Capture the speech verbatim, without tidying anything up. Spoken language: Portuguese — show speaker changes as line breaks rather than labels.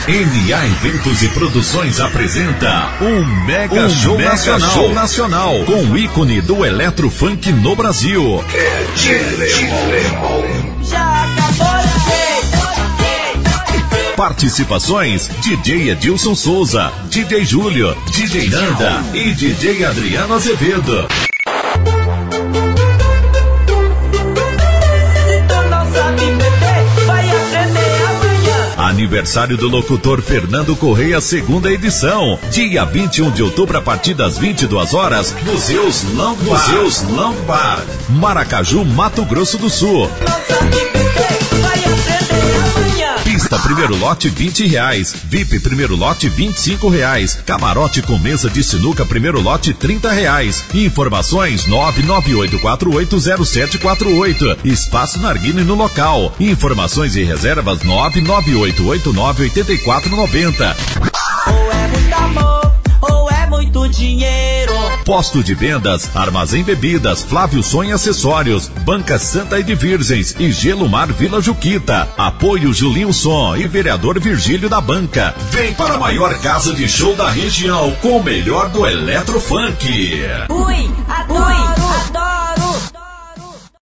N A Eventos e Produções apresenta um mega, um show, mega nacional, show nacional com o ícone do eletrofunk no Brasil.
É Já acabou de
Participações: D J Edilson Souza, D J Júlio, D J Nanda e D J Adriano Azevedo. Aniversário do locutor Fernando Correia, segunda edição. Dia vinte e um de outubro, a partir das vinte e duas horas, Museus Long Bar. Museus Long Bar, Maracaju, Mato Grosso do Sul. Pista primeiro lote vinte reais, V I P primeiro lote vinte e cinco reais, camarote com mesa de sinuca primeiro lote trinta reais. Informações nove nove oito quatro oito zero sete quatro oito. Espaço Narguile no local. Informações e reservas nove nove oito oito nove oito quatro nove zero.
Ou é muito amor, ou é muito dinheiro.
Posto de vendas, Armazém Bebidas, Flávio Sonho Acessórios, Banca Santa e de Virgens e Gelumar Vila Juquita. Apoio Julinho Som e Vereador Virgílio da Banca. Vem para a maior casa de show da região com o melhor do eletrofunk.
Ui, adoro, adoro.